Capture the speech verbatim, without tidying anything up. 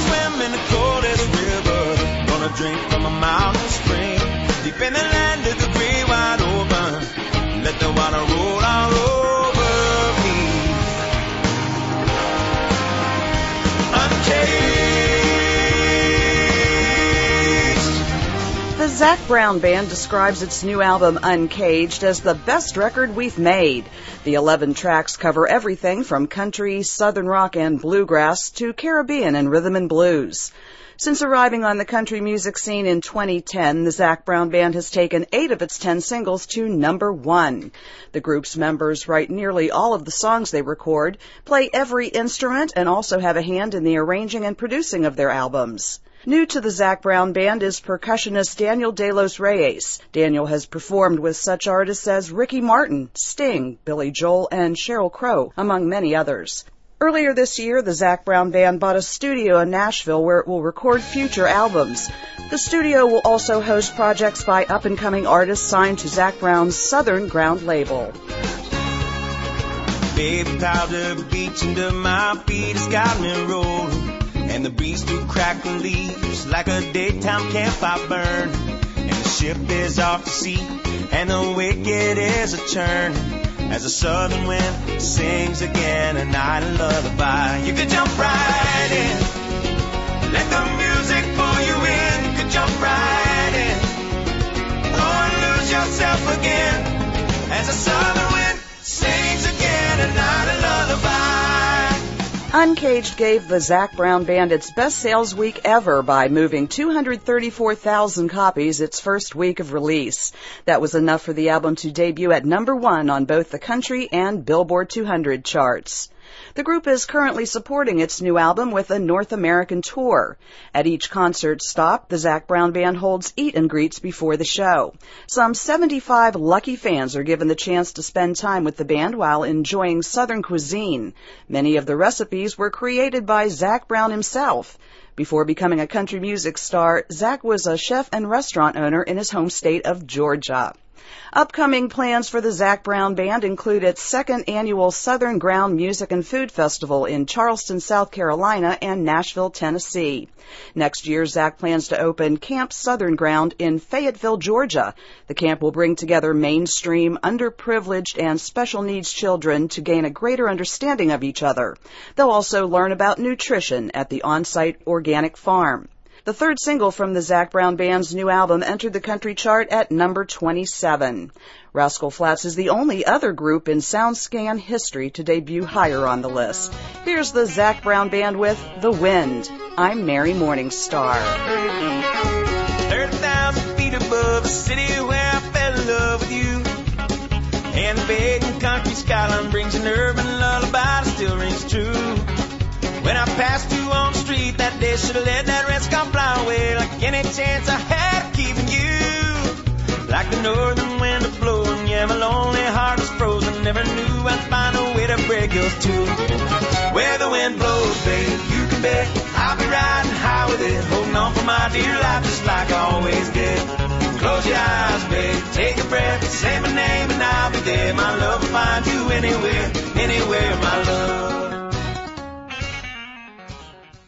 swim in the coldest river, gonna drink from a mountain spring, deep in the land of the great wide open, let the water roll all over me. Uncaged. The Zac Brown Band describes its new album, Uncaged, as the best record we've made. The eleven tracks cover everything from country, southern rock, and bluegrass to Caribbean and rhythm and blues. Since arriving on the country music scene in twenty ten, the Zac Brown Band has taken eight of its ten singles to number one. The group's members write nearly all of the songs they record, play every instrument, and also have a hand in the arranging and producing of their albums. New to the Zac Brown Band is percussionist Daniel De Los Reyes. Daniel has performed with such artists as Ricky Martin, Sting, Billy Joel, and Sheryl Crow, among many others. Earlier this year, the Zac Brown Band bought a studio in Nashville where it will record future albums. The studio will also host projects by up-and-coming artists signed to Zac Brown's Southern Ground label. Baby powder beach under my feet has got me rolling, and the breeze through crackling leaves like a daytime campfire burn, and the ship is off to sea and the wicked is a churn, as the southern wind sings again a night lullaby. You could jump right in, let the music pull you in. You could jump right in, or lose yourself again, as the southern wind sings again a night lullaby. Uncaged gave the Zac Brown Band its best sales week ever by moving two hundred thirty-four thousand copies its first week of release. That was enough for the album to debut at number one on both the country and Billboard two hundred charts. The group is currently supporting its new album with a North American tour. At each concert stop, the Zac Brown Band holds eat and greets before the show. Some seventy-five lucky fans are given the chance to spend time with the band while enjoying Southern cuisine. Many of the recipes were created by Zac Brown himself. Before becoming a country music star, Zac was a chef and restaurant owner in his home state of Georgia. Upcoming plans for the Zac Brown Band include its second annual Southern Ground Music and Food Festival in Charleston, South Carolina, and Nashville, Tennessee. Next year, Zac plans to open Camp Southern Ground in Fayetteville, Georgia. The camp will bring together mainstream, underprivileged, and special needs children to gain a greater understanding of each other. They'll also learn about nutrition at the on-site organic farm. The third single from the Zac Brown Band's new album entered the country chart at number twenty-seven. Rascal Flatts is the only other group in SoundScan history to debut higher on the list. Here's the Zac Brown Band with The Wind. I'm Mary Morningstar. thirty thousand feet above the city where I fell in love with you, and the big and country skyline brings an urban lullaby that still rings true. When I passed you on the street that day, should have let that red sky fly away, like any chance I had of keeping you. Like the northern wind a blowing, yeah, my lonely heart is frozen. Never knew I'd find a way to break yours too. Where the wind blows, babe, you can bet I'll be riding high with it, holding on for my dear life just like I always did. Close your eyes, babe, take a breath, say my name and I'll be there. My love will find you anywhere, anywhere, my love.